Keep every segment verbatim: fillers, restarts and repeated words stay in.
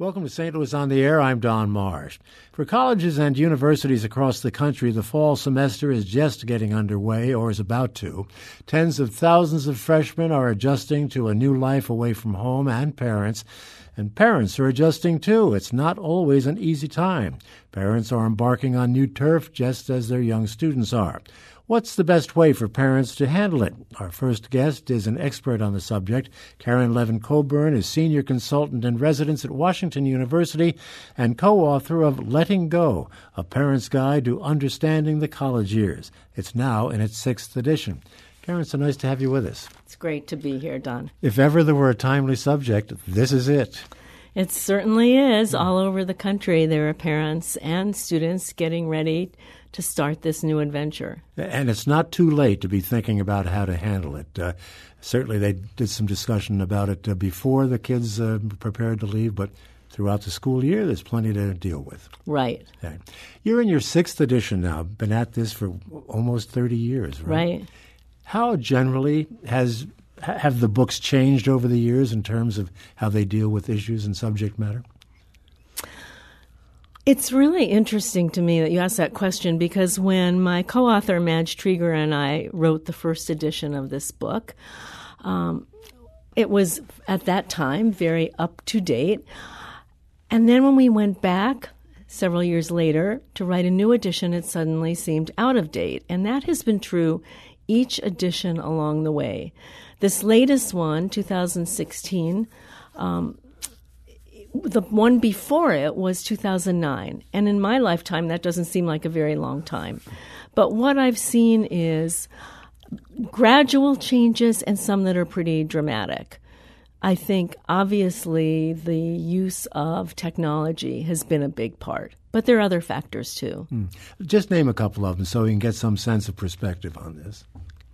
Welcome to Saint Louis on the Air. I'm Don Marsh. For colleges and universities across the country, the fall semester is just getting underway or is about to. Tens of thousands of freshmen are adjusting to a new life away from home and parents. And parents are adjusting too. It's not always an easy time. Parents are embarking on new turf just as their young students are. What's the best way for parents to handle it? Our first guest is an expert on the subject. Karen Levin-Coburn is senior consultant in residence at Washington University and co-author of Letting Go, A Parent's Guide to Understanding the College Years. It's now in its sixth edition. Karen, so nice to have you with us. It's great to be here, Don. If ever there were a timely subject, this is it. It certainly is. All over the country, there are parents and students getting ready to start this new adventure. And it's not too late to be thinking about how to handle it. Uh, certainly they did some discussion about it uh, before the kids uh, prepared to leave, but throughout the school year, there's plenty to deal with. Right. Okay. You're in your sixth edition now, been at this for almost thirty years, right? Right. How generally has have the books changed over the years in terms of how they deal with issues and subject matter? It's really interesting to me that you asked that question because when my co-author Madge Trieger and I wrote the first edition of this book, um, it was at that time very up to date. And then when we went back several years later to write a new edition, it suddenly seemed out of date. And that has been true each edition along the way. This latest one, two thousand sixteen, um, the one before it was two thousand nine. And in my lifetime, that doesn't seem like a very long time. But what I've seen is gradual changes and some that are pretty dramatic. I think, obviously, the use of technology has been a big part. But there are other factors, too. Hmm. Just name a couple of them so we can get some sense of perspective on this.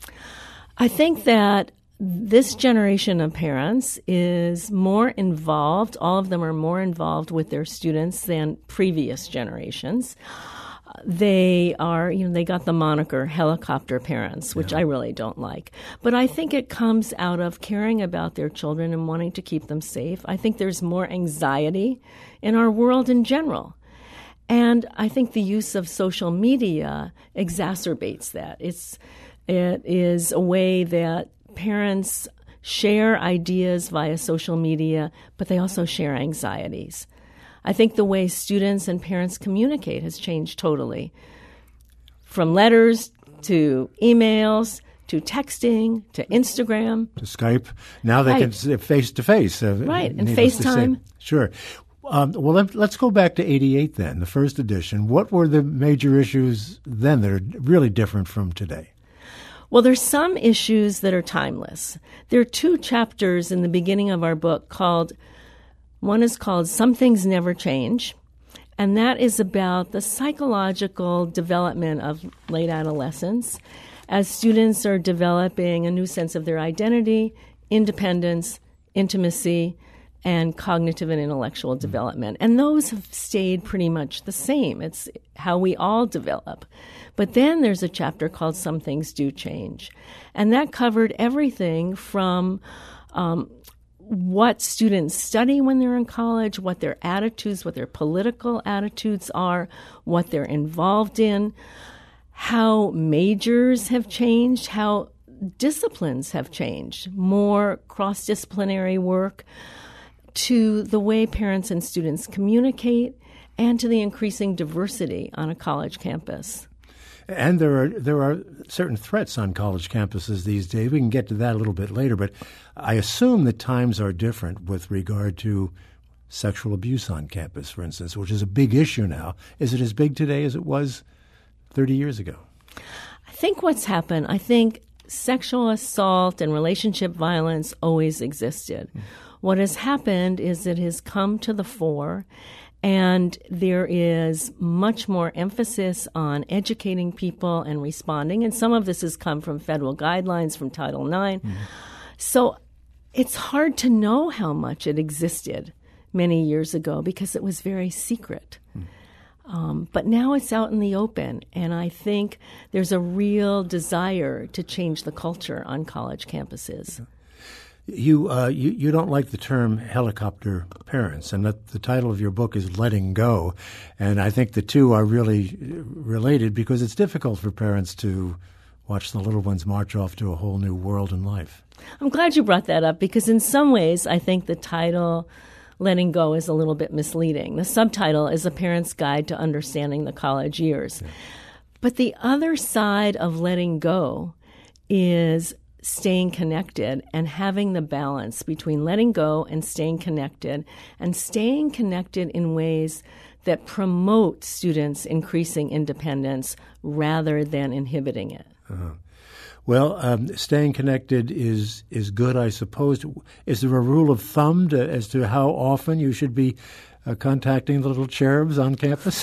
I think that this generation of parents is more involved. All of them are more involved with their students than previous generations. They are, you know, they got the moniker helicopter parents, which yeah. I really don't like. But I think it comes out of caring about their children and wanting to keep them safe. I think there's more anxiety in our world in general. And I think the use of social media exacerbates that. It's, it is a way that parents share ideas via social media, but they also share anxieties. I think the way students and parents communicate has changed totally. From letters to emails to texting to Instagram. To Skype. Now they right. can face-to-face. Uh, right, and FaceTime. Sure. Um, well, let, let's go back to eighty-eight then, the first edition. What were the major issues then that are really different from today? Well, there's some issues that are timeless. There are two chapters in the beginning of our book called, one is called Some Things Never Change, and that is about the psychological development of late adolescence as students are developing a new sense of their identity, independence, intimacy, and cognitive and intellectual development. And those have stayed pretty much the same. It's how we all develop. But then there's a chapter called Some Things Do Change. And that covered everything from um, what students study when they're in college, what their attitudes, what their political attitudes are, what they're involved in, how majors have changed, how disciplines have changed, more cross-disciplinary work, to the way parents and students communicate, and to the increasing diversity on a college campus. And there are there are certain threats on college campuses these days. We can get to that a little bit later, but I assume that times are different with regard to sexual abuse on campus, for instance, which is a big issue now. Is it as big today as it was thirty years ago? I think what's happened, I think sexual assault and relationship violence always existed. Mm. What has happened is it has come to the fore, and there is much more emphasis on educating people and responding. And some of this has come from federal guidelines from Title nine. Mm-hmm. So it's hard to know how much it existed many years ago because it was very secret. Mm. Um, but now it's out in the open, and I think there's a real desire to change the culture on college campuses. Yeah. You, uh, you you don't like the term helicopter parents, and that the title of your book is Letting Go, and I think the two are really related because it's difficult for parents to watch the little ones march off to a whole new world in life. I'm glad you brought that up because in some ways I think the title Letting Go is a little bit misleading. The subtitle is A Parent's Guide to Understanding the College Years. Yeah. But the other side of letting go is staying connected and having the balance between letting go and staying connected, and staying connected in ways that promote students' increasing independence rather than inhibiting it. Uh-huh. Well, um, staying connected is is good, I suppose. Is there a rule of thumb to, as to how often you should be uh, contacting the little cherubs on campus?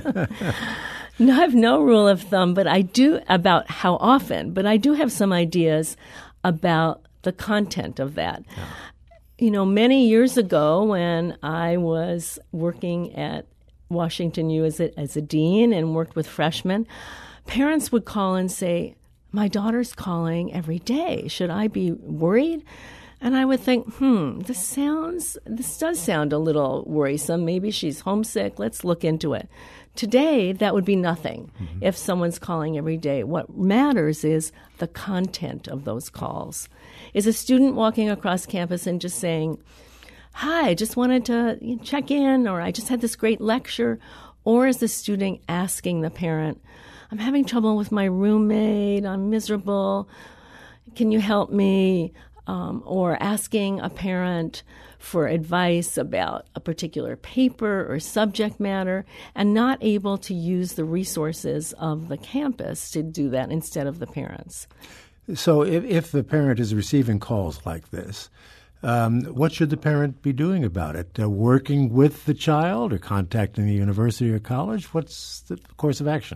No, I have no rule of thumb, but I do about how often, but I do have some ideas about the content of that. Yeah. You know, many years ago when I was working at Washington U as a, as a dean and worked with freshmen, parents would call and say, my daughter's calling every day. Should I be worried? And I would think, hmm, this sounds, this does sound a little worrisome. Maybe she's homesick. Let's look into it. Today, that would be nothing mm-hmm. if someone's calling every day. What matters is the content of those calls. Is a student walking across campus and just saying, hi, I just wanted to check in, or I just had this great lecture? Or is the student asking the parent, I'm having trouble with my roommate, I'm miserable, can you help me? Um, or asking a parent for advice about a particular paper or subject matter and not able to use the resources of the campus to do that instead of the parents. So if, if the parent is receiving calls like this, um, what should the parent be doing about it? Uh, working with the child or contacting the university or college? What's the course of action?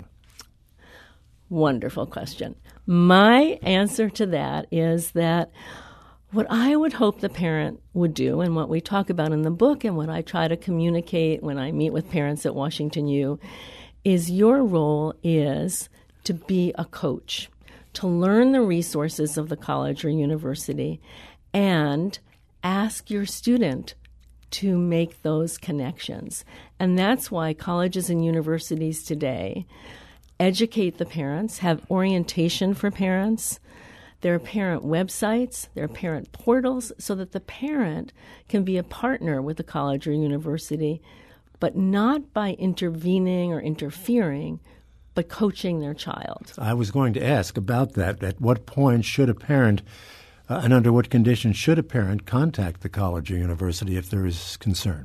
Wonderful question. My answer to that is that what I would hope the parent would do, and what we talk about in the book and what I try to communicate when I meet with parents at Washington U, is your role is to be a coach, to learn the resources of the college or university, and ask your student to make those connections. And that's why colleges and universities today educate the parents, have orientation for parents. There are parent websites, there are parent portals, so that the parent can be a partner with the college or university, but not by intervening or interfering, but coaching their child. I was going to ask about that. At what point should a parent, uh, and under what conditions should a parent contact the college or university if there is concern?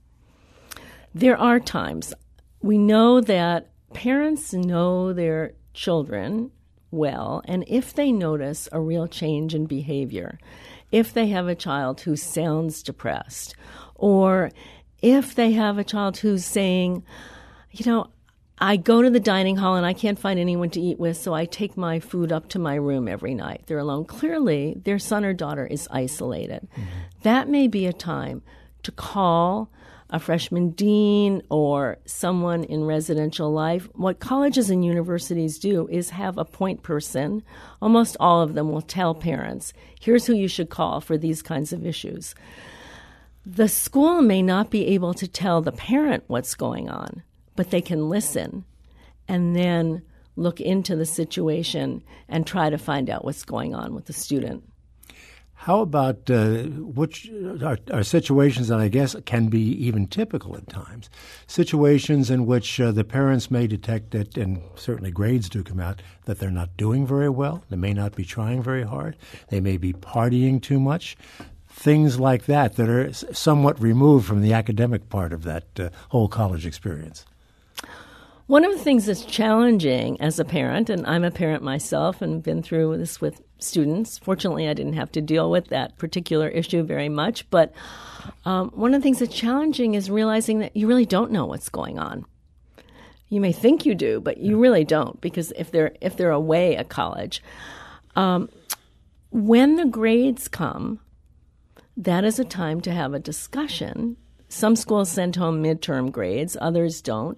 There are times. We know that parents know their children well, and if they notice a real change in behavior, if they have a child who sounds depressed, or if they have a child who's saying, you know, I go to the dining hall and I can't find anyone to eat with, so I take my food up to my room every night. They're alone. Clearly, their son or daughter is isolated. Mm-hmm. That may be a time to call a freshman dean or someone in residential life. What colleges and universities do is have a point person. Almost all of them will tell parents, here's who you should call for these kinds of issues. The school may not be able to tell the parent what's going on, but they can listen and then look into the situation and try to find out what's going on with the student. How about uh, which are, are situations that I guess can be even typical at times, situations in which uh, the parents may detect it, and certainly grades do come out, that they're not doing very well, they may not be trying very hard, they may be partying too much, things like that that are somewhat removed from the academic part of that uh, whole college experience. One of the things that's challenging as a parent, and I'm a parent myself and been through this with students. Fortunately, I didn't have to deal with that particular issue very much. But um, one of the things that's challenging is realizing that you really don't know what's going on. You may think you do, but you really don't, because if they're if they're away at college, um, when the grades come, that is a time to have a discussion. Some schools send home midterm grades, others don't.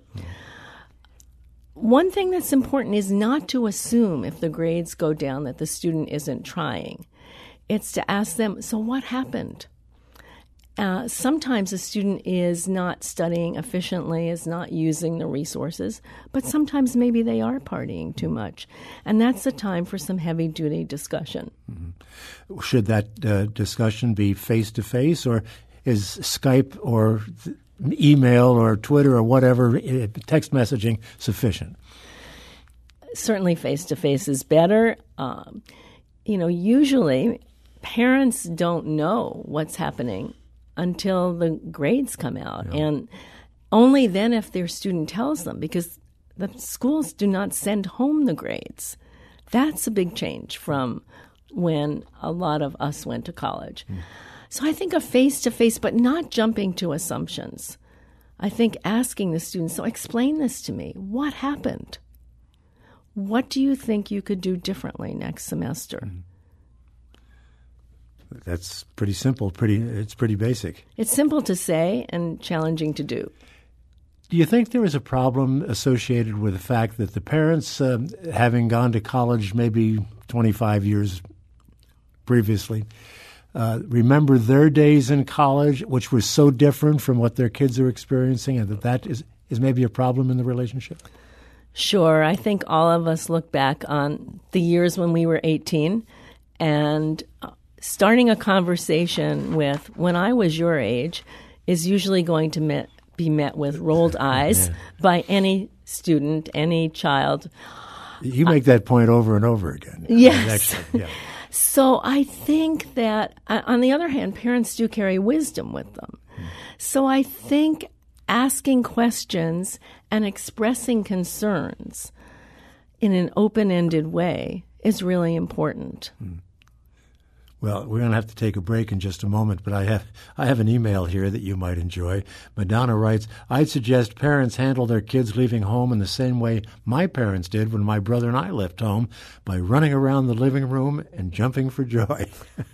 One thing that's important is not to assume if the grades go down that the student isn't trying. it's to ask them, so what happened? Uh, sometimes a student is not studying efficiently, is not using the resources, but sometimes maybe they are partying too much. And that's the time for some heavy-duty discussion. Mm-hmm. Should that uh, discussion be face-to-face, or is Skype or email or Twitter or whatever, text messaging, sufficient? Certainly face-to-face is better. Um, you know, usually parents don't know what's happening until the grades come out. Yeah. And only then if their student tells them, because the schools do not send home the grades. That's a big change from when a lot of us went to college. Mm. So I think a face-to-face, but not jumping to assumptions. I think asking the students, so explain this to me. What happened? What do you think you could do differently next semester? Mm. That's pretty simple. Pretty, it's pretty basic. It's simple to say and challenging to do. Do you think there is a problem associated with the fact that the parents, um, having gone to college maybe twenty-five years previously, uh, remember their days in college, which were so different from what their kids are experiencing, and that that is, is maybe a problem in the relationship? Sure. I think all of us look back on the years when we were eighteen and uh, starting a conversation with when I was your age is usually going to met, be met with rolled eyes yeah. by any student, any child. You make that point over and over again. Yes. Actually, yeah. So I think that, uh, on the other hand, parents do carry wisdom with them. Hmm. So I think asking questions and expressing concerns in an open-ended way is really important. Hmm. Well, we're going to have to take a break in just a moment, but I have I have an email here that you might enjoy. Madonna writes, I'd suggest parents handle their kids leaving home in the same way my parents did when my brother and I left home, by running around the living room and jumping for joy.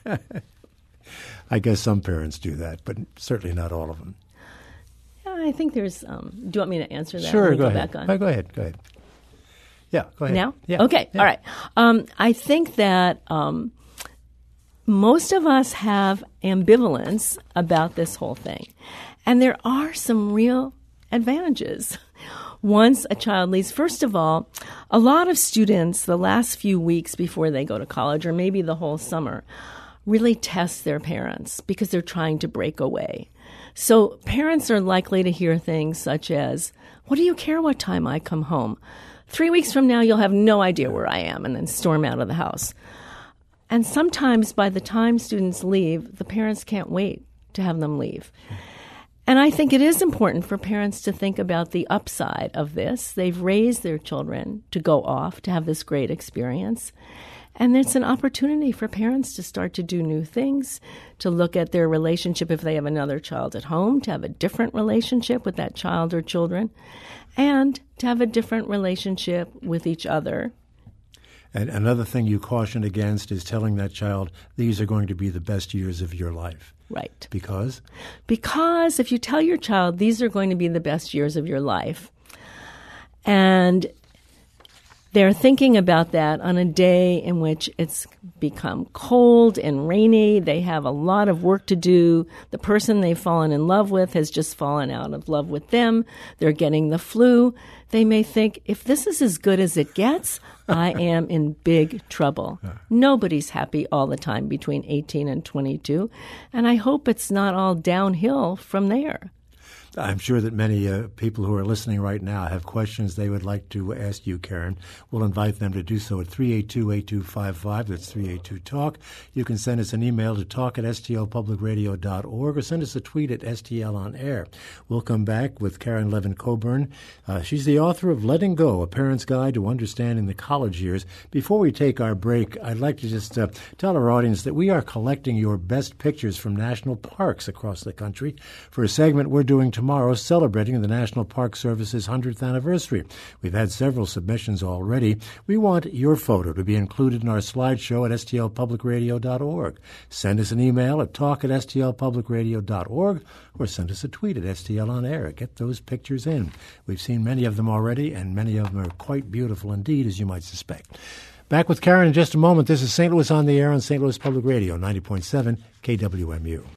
I guess some parents do that, but certainly not all of them. Yeah, I think there's um, – do you want me to answer that? Sure, go, go ahead. Back on? Oh, go ahead, go ahead. Yeah, go ahead. Now? Yeah. Okay, yeah. all right. Um, I think that um, – most of us have ambivalence about this whole thing. And there are some real advantages. Once a child leaves, first of all, a lot of students the last few weeks before they go to college, or maybe the whole summer, really test their parents because they're trying to break away. So parents are likely to hear things such as, what do you care what time I come home? Three weeks from now, you'll have no idea where I am, and then storm out of the house. And sometimes by the time students leave, the parents can't wait to have them leave. And I think it is important for parents to think about the upside of this. They've raised their children to go off, to have this great experience. And it's an opportunity for parents to start to do new things, to look at their relationship if they have another child at home, to have a different relationship with that child or children, and to have a different relationship with each other. And another thing you caution against is telling that child, these are going to be the best years of your life. Right. Because? Because if you tell your child, these are going to be the best years of your life, and they're thinking about that on a day in which it's become cold and rainy, they have a lot of work to do, the person they've fallen in love with has just fallen out of love with them, they're getting the flu, they may think, if this is as good as it gets, I am in big trouble. Nobody's happy all the time between eighteen and twenty-two, and I hope it's not all downhill from there. I'm sure that many uh, people who are listening right now have questions they would like to ask you, Karen. We'll invite them to do so at three eight two, eight two five five. That's three eight two talk. You can send us an email to talk at s t l public radio dot org or send us a tweet at S T L on air. We'll come back with Karen Levin Coburn. Uh, she's the author of Letting Go, A Parent's Guide to Understanding the College Years. Before we take our break, I'd like to just uh, tell our audience that we are collecting your best pictures from national parks across the country for a segment we're doing tomorrow celebrating the National Park Service's hundredth anniversary. We've had several submissions already. We want your photo to be included in our slideshow at s t l public radio dot org. Send us an email at talk at s t l public radio dot org or send us a tweet at S T L on air. Get those pictures in. We've seen many of them already, and many of them are quite beautiful indeed, as you might suspect. Back with Karen in just a moment. This is Saint Louis on the Air on Saint Louis Public Radio, ninety point seven K W M U.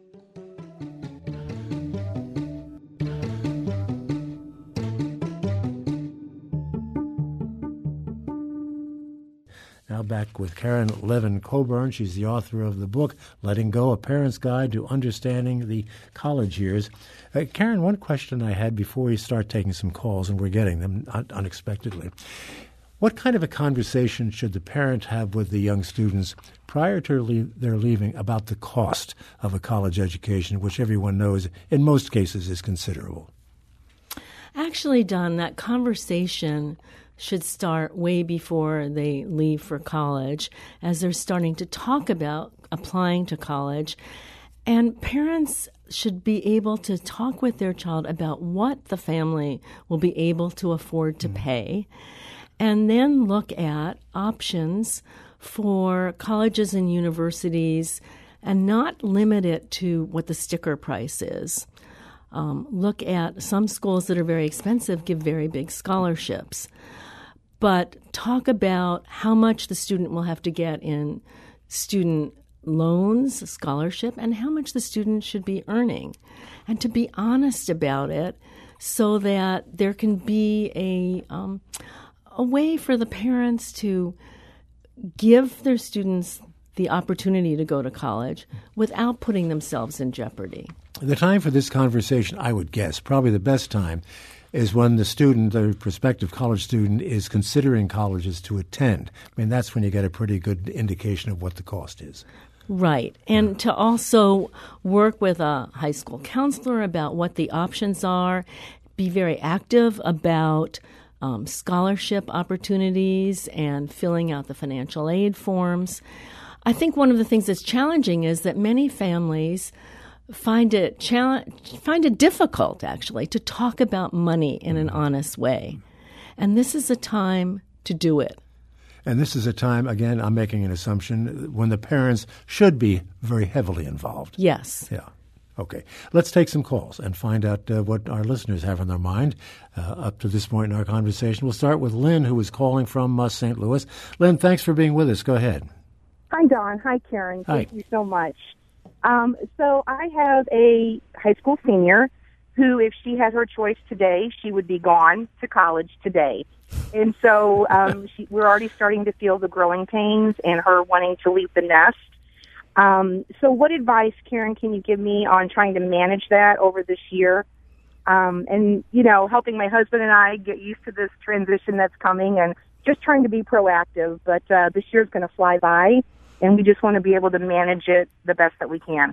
Now back with Karen Levin Coburn. She's the author of the book, Letting Go, A Parent's Guide to Understanding the College Years. Uh, Karen, one question I had before we start taking some calls, and we're getting them un- unexpectedly. What kind of a conversation should the parent have with the young students prior to le- their leaving about the cost of a college education, which everyone knows in most cases is considerable? Actually, Don, that conversation should start way before they leave for college, as they're starting to talk about applying to college. And parents should be able to talk with their child about what the family will be able to afford to mm. pay, and then look at options for colleges and universities and not limit it to what the sticker price is. Um, look at some schools that are very expensive, give very big scholarships. But talk about how much the student will have to get in student loans, scholarship, and how much the student should be earning. And to be honest about it so that there can be a, um, a way for the parents to give their students the opportunity to go to college without putting themselves in jeopardy. The time for this conversation, I would guess, probably the best time, is when the student, the prospective college student, is considering colleges to attend. I mean, that's when you get a pretty good indication of what the cost is. Right. And yeah. to also work with a high school counselor about what the options are, be very active about um, scholarship opportunities and filling out the financial aid forms. I think one of the things that's challenging is that many families find it challenge, find it difficult, actually, to talk about money in an honest way. And this is a time to do it. And this is a time, again, I'm making an assumption, when the parents should be very heavily involved. Yes. Yeah. Okay. Let's take some calls and find out uh, what our listeners have on their mind uh, up to this point in our conversation. We'll start with Lynn, who is calling from uh, Saint Louis. Lynn, thanks for being with us. Go ahead. Hi, Don. Hi, Karen. Hi. Thank you so much. Um, so I have a high school senior who, if she had her choice today, she would be gone to college today. And so um, she, we're already starting to feel the growing pains and her wanting to leave the nest. Um, so what advice, Karen, can you give me on trying to manage that over this year? Um, and, you know, helping my husband and I get used to this transition that's coming and just trying to be proactive. But uh, this year's going to fly by, and we just want to be able to manage it the best that we can.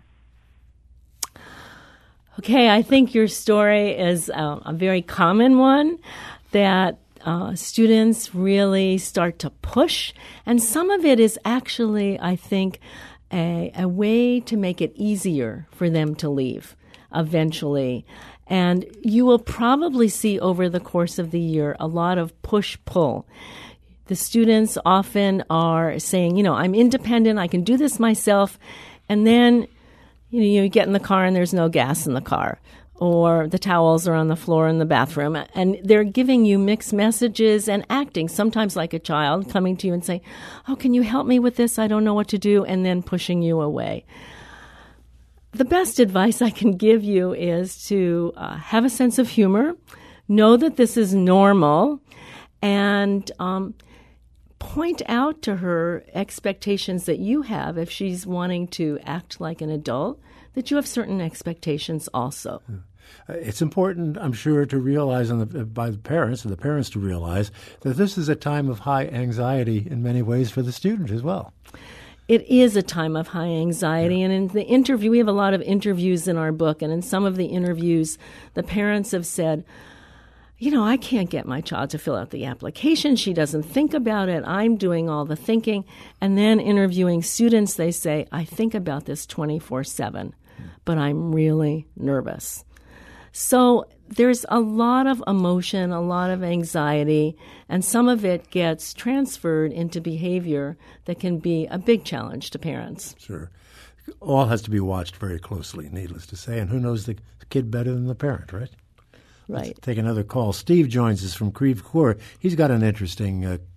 Okay, I think your story is uh, a very common one, that uh, students really start to push. And some of it is actually, I think, a, a way to make it easier for them to leave eventually. And you will probably see over the course of the year a lot of push-pull. The students often are saying, you know, I'm independent, I can do this myself, and then you know, you get in the car and there's no gas in the car, or the towels are on the floor in the bathroom, and they're giving you mixed messages and acting sometimes like a child, coming to you and saying, oh, can you help me with this? I don't know what to do, and then pushing you away. The best advice I can give you is to uh, have a sense of humor, know that this is normal, and um, point out to her expectations that you have. If she's wanting to act like an adult, that you have certain expectations also. It's important, I'm sure, to realize on the, by the parents, and the parents to realize that this is a time of high anxiety in many ways for the student as well. It is a time of high anxiety, yeah. And in the interview, we have a lot of interviews in our book, and in some of the interviews, the parents have said, you know, I can't get my child to fill out the application. She doesn't think about it. I'm doing all the thinking. And then interviewing students, they say, I think about this twenty-four seven, but I'm really nervous. So there's a lot of emotion, a lot of anxiety, and some of it gets transferred into behavior that can be a big challenge to parents. Sure. All has to be watched very closely, needless to say. And who knows the kid better than the parent, right? Right. Let's take another call. Steve joins us from Creve Coeur. He's got an interesting uh,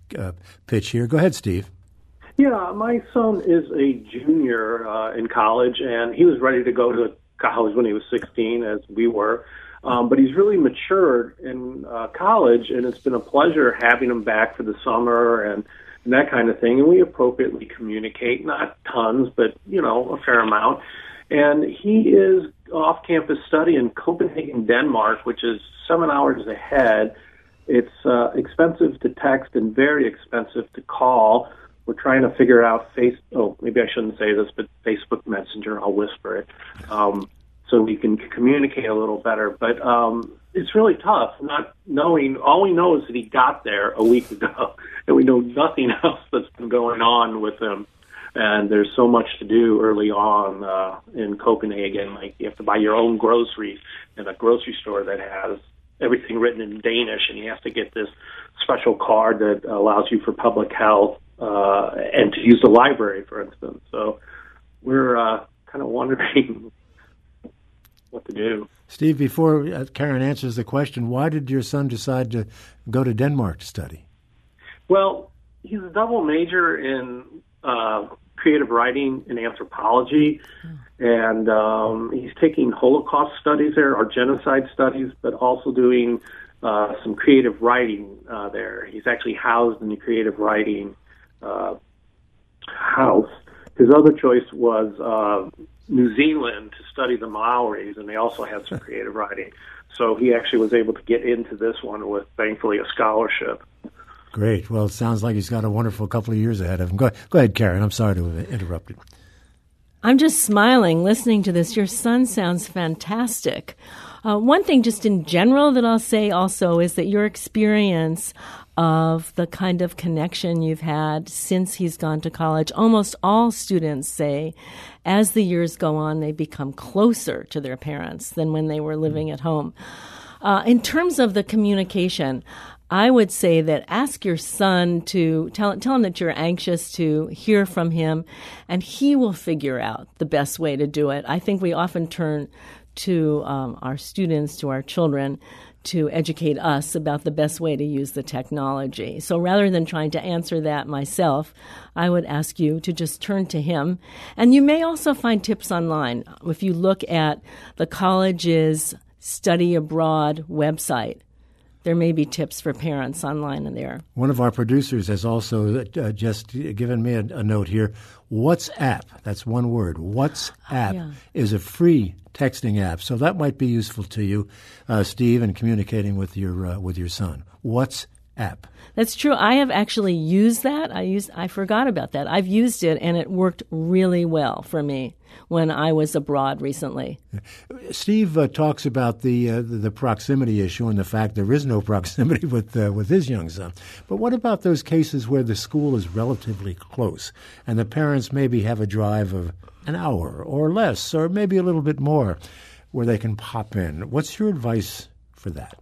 uh, pitch here. Go ahead, Steve. Yeah, my son is a junior uh, in college, and he was ready to go to college when he was sixteen, as we were. Um, but he's really matured in uh, college, and it's been a pleasure having him back for the summer and, and that kind of thing. And we appropriately communicate, not tons, but, you know, a fair amount. And he is off-campus study in Copenhagen, Denmark, which is seven hours ahead. It's uh, expensive to text and very expensive to call. We're trying to figure out face. Oh, maybe I shouldn't say this, but Facebook Messenger. I'll whisper it, um, so we can communicate a little better. But um, it's really tough, not knowing. All we know is that he got there a week ago, and we know nothing else that's been going on with him. And there's so much to do early on uh, in Copenhagen. Like you have to buy your own groceries in a grocery store that has everything written in Danish, and you have to get this special card that allows you for public health. Uh, and to use the library, for instance. So we're uh, kind of wondering what to do. Steve, before uh, Karen answers the question, why did your son decide to go to Denmark to study? Well, he's a double major in uh, creative writing and anthropology, and um, he's taking Holocaust studies there, or genocide studies, but also doing uh, some creative writing uh, there. He's actually housed in the creative writing Uh, house. His other choice was uh, New Zealand to study the Maoris, and they also had some creative writing. So he actually was able to get into this one with, thankfully, a scholarship. Great. Well, it sounds like he's got a wonderful couple of years ahead of him. Go, go ahead, Karen. I'm sorry to have interrupted. I'm just smiling listening to this. Your son sounds fantastic. Uh, one thing just in general that I'll say also is that your experience of the kind of connection you've had since he's gone to college, almost all students say as the years go on, they become closer to their parents than when they were living at home. Uh, in terms of the communication, I would say that ask your son to tell, tell him that you're anxious to hear from him, and he will figure out the best way to do it. I think we often turn to um, our students, to our children, to educate us about the best way to use the technology. So rather than trying to answer that myself, I would ask you to just turn to him. And you may also find tips online. If you look at the college's Study Abroad website, there may be tips for parents online in there. One of our producers has also uh, just given me a, a note here. WhatsApp, that's one word. WhatsApp yeah. is a free texting app, so that might be useful to you, uh, Steve, in communicating with your uh, with your son. WhatsApp. That's true. I have actually used that. I used. I forgot about that. I've used it, and it worked really well for me when I was abroad recently. Steve uh, talks about the, uh, the the proximity issue and the fact there is no proximity with uh, with his young son. But what about those cases where the school is relatively close and the parents maybe have a drive of an hour or less, or maybe a little bit more, where they can pop in? What's your advice for that?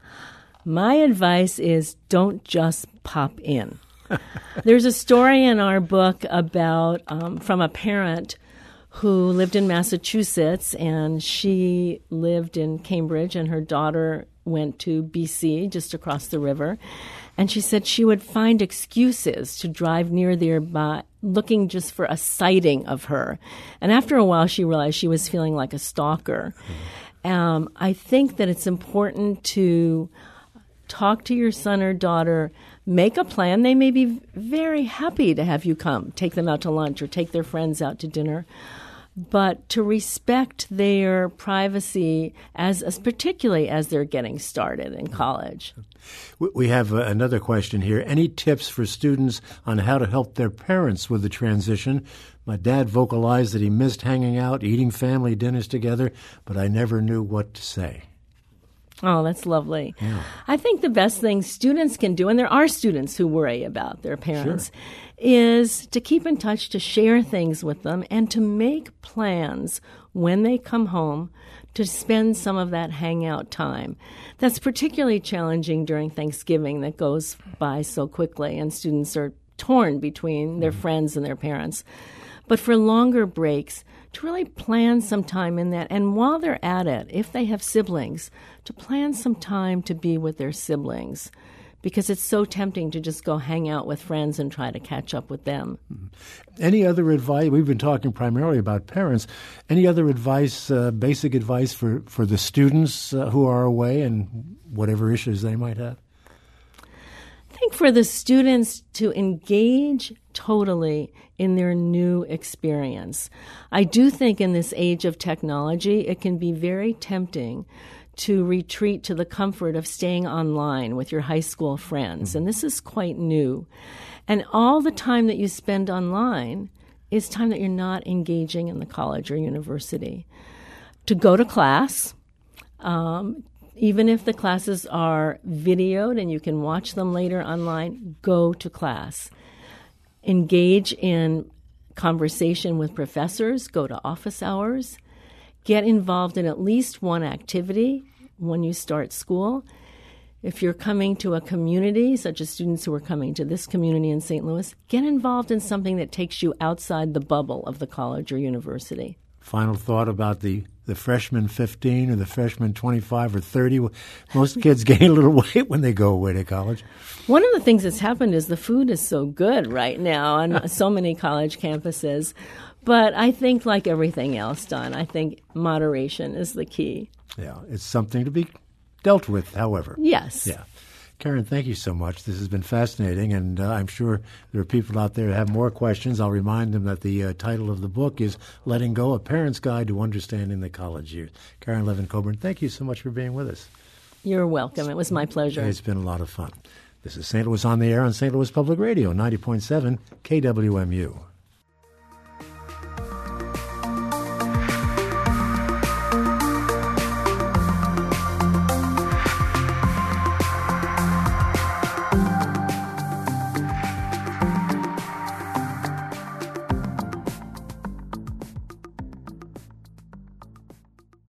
My advice is don't just pop in. There's a story in our book about um, from a parent who lived in Massachusetts, and she lived in Cambridge, and her daughter went to B C, just across the river. And she said she would find excuses to drive near there by looking just for a sighting of her. And after a while, she realized she was feeling like a stalker. Um, I think that it's important to talk to your son or daughter, make a plan. They may be very happy to have you come, take them out to lunch or take their friends out to dinner. But to respect their privacy, as, as particularly as they're getting started in college. We have uh, another question here. Any tips for students on how to help their parents with the transition? My dad vocalized that he missed hanging out, eating family dinners together, but I never knew what to say. Oh, that's lovely. Yeah. I think the best thing students can do, and there are students who worry about their parents, sure. is to keep in touch, to share things with them, and to make plans when they come home to spend some of that hangout time. That's particularly challenging during Thanksgiving that goes by so quickly, and students are torn between their mm-hmm. friends and their parents. But for longer breaks, to really plan some time in that. And while they're at it, if they have siblings, to plan some time to be with their siblings, because it's so tempting to just go hang out with friends and try to catch up with them. Any other advice? We've been talking primarily about parents. Any other advice, uh, basic advice for, for the students uh, who are away and whatever issues they might have? I think for the students to engage totally in their new experience. I do think in this age of technology, it can be very tempting to retreat to the comfort of staying online with your high school friends. And this is quite new. And all the time that you spend online is time that you're not engaging in the college or university. To go to class, um, even if the classes are videoed and you can watch them later online, go to class. Engage in conversation with professors, go to office hours, get involved in at least one activity when you start school. If you're coming to a community, such as students who are coming to this community in Saint Louis, get involved in something that takes you outside the bubble of the college or university. Final thought about the, the freshman fifteen or the freshman twenty-five or thirty. Most kids gain a little weight when they go away to college. One of the things that's happened is the food is so good right now on so many college campuses. But I think like everything else, Don, I think moderation is the key. Yeah, it's something to be dealt with, however. Yes. Yeah. Karen, thank you so much. This has been fascinating, and uh, I'm sure there are people out there who have more questions. I'll remind them that the uh, title of the book is Letting Go, A Parent's Guide to Understanding the College Years. Karen Levin-Coburn, thank you so much for being with us. You're welcome. It was my pleasure. It's been a lot of fun. This is Saint Louis on the Air on Saint Louis Public Radio, ninety point seven K W M U.